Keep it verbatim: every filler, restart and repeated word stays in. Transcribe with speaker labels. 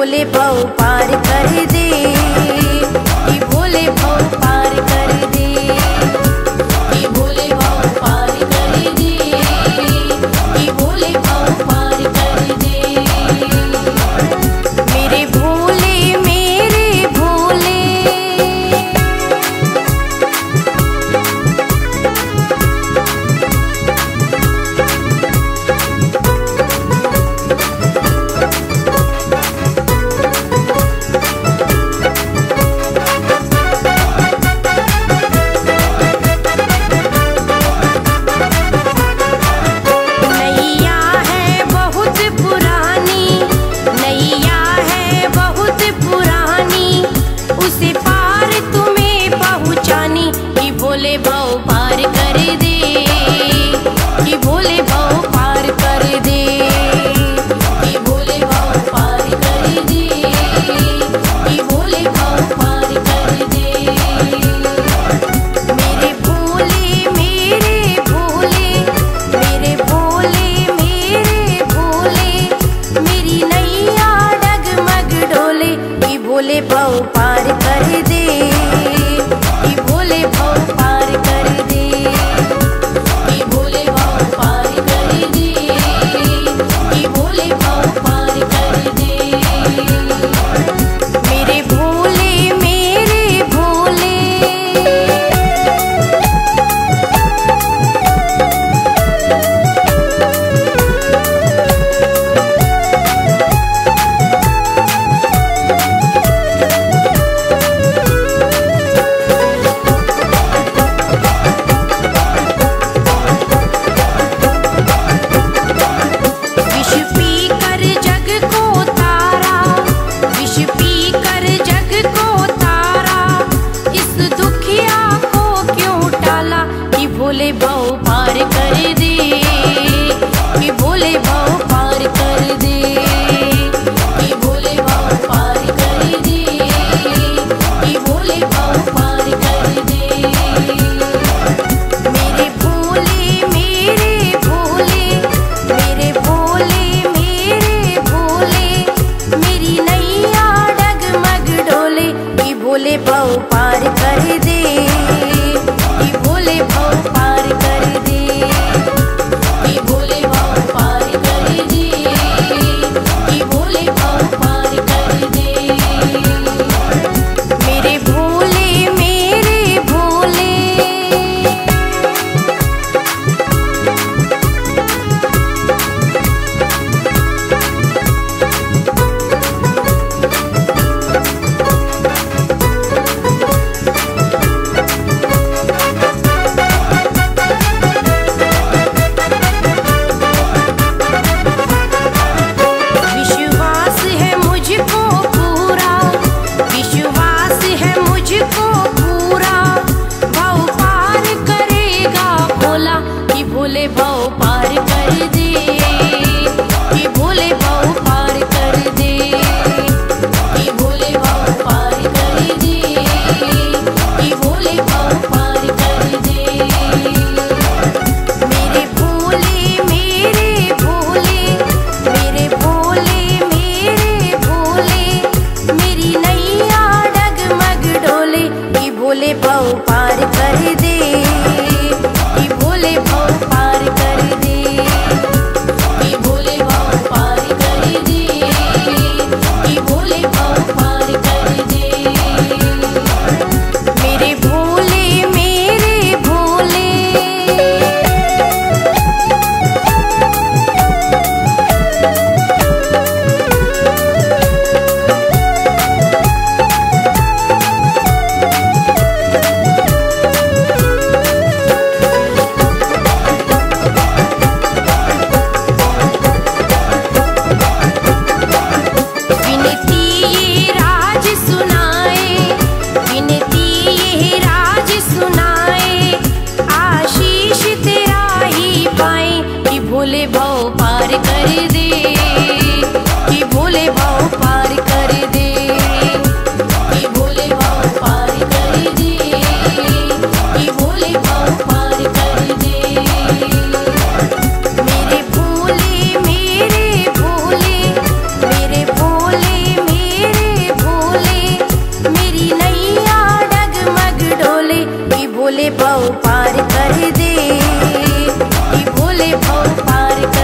Speaker 1: भोले भव पार कर दे, कि भोले भव पार कर दे, कि भोले भव पार कर दे, कि भोले भव पार कर दे। मेरे भोले मेरे भोले, नैया है बहुत पुरानी, नैया है बहुत पुरानी, उसे पार तुम्हें पहुँचानी, कि भोले भव पार कर दे, कि भोले भव पार कर दे, कि भोले भव पार कर दे, कि भोले भव पार कर दे। मेरे भोले मेरे भोले, मेरे भोले मेरे भोले, मेरी नैया डगमग डोले, कि भोले भव पार कर दे, कि भोले भव पार कर दे, कि भोले भव पार कर दे, कि भोले भव पार कर दे। मेरे भोले मेरे भोले, विष पी कर जग को तारा, विष पी कर जग को तारा, इस दुखिया को क्यों टाला, कि भोले भव पार कर दे, कि भोले भव पार कर दे, कि भोले भव पार कर दे, कि भोले भव पार कर दे। मेरे भोले मेरे भोले, मेरे भोले मेरे भोले, मेरी नैया डगमग डोले, कि भोले भव पार कर दे, कि भोले भव पार कर दे, कि भोले भव पार कर दे, कि भोले भव पार कर दे। मेरे भोले मेरे भोले, विश्वास है मुझको पूरा, विश्वास है मुझको पूरा, भव पार करेगा भोला, कि भोले भव पार कर दे, कि भोले भव पार कर दे, कि भोले भव पार कर दे, कि भोले भव पार कर दे। मेरे भोले मेरे भोले, मेरे भोले मेरे भोले, मेरी नैया डगमग डोले, कि भोले भव पार कर दे, कि भोले भव पार कर दे, कि भोले भव पार कर दे, कि भोले भव पार कर दे। मेरे भोले मेरे भोले, भव पार कर दे, कि भोले भव पार कर